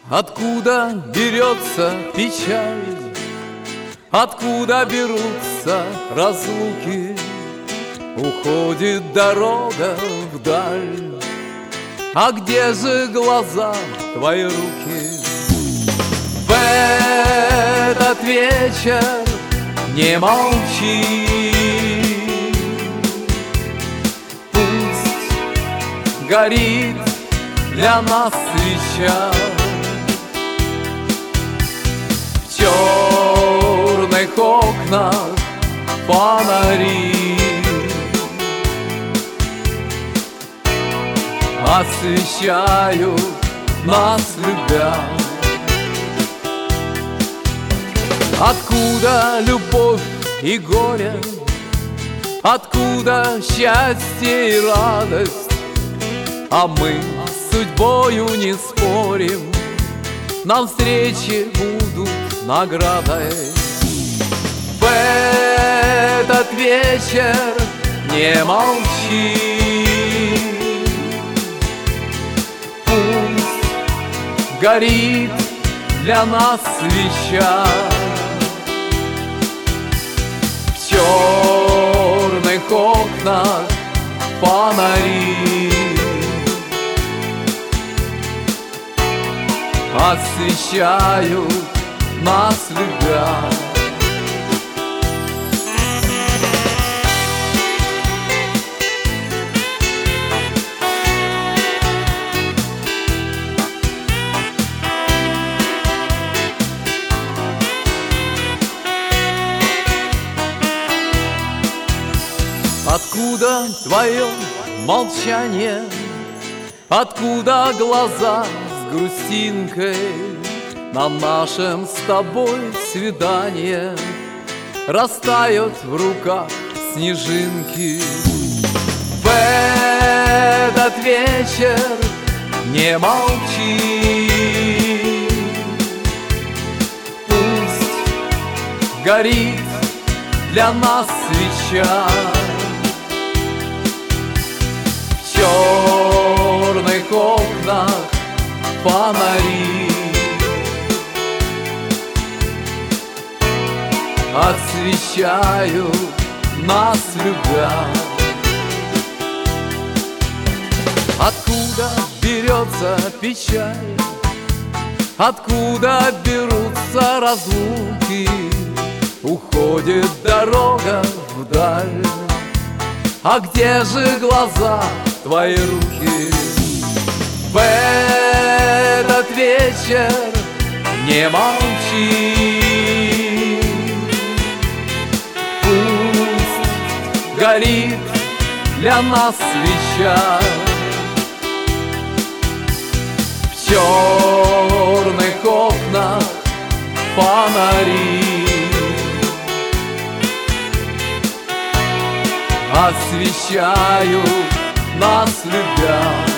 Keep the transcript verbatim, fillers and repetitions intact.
Откуда берется печаль, откуда берутся разлуки, уходит дорога вдаль. А где же глаза, твои руки? В этот вечер не молчи, пусть горит для нас свеча. В черных окнах фонари освещают нас, любя. Откуда любовь и горе, откуда счастье и радость, а мы с судьбою не спорим, нам встречи будут наградой. В этот вечер не молчи, пусть горит для нас свеча. В черных окнах фонари освещают нас, любя. Откуда твое молчание, откуда глаза с грустинкой? На нашем с тобой свидание растают в руках снежинки. В этот вечер не молчи, пусть горит для нас свеча. В черных окнах фонари освещают нас, любя. Откуда берется печаль, откуда берутся разлуки, уходит дорога вдаль. А где же глаза, твои руки? В этот вечер не молчи, пусть горит для нас свеча. В черных окнах фонари освещают нас, любя.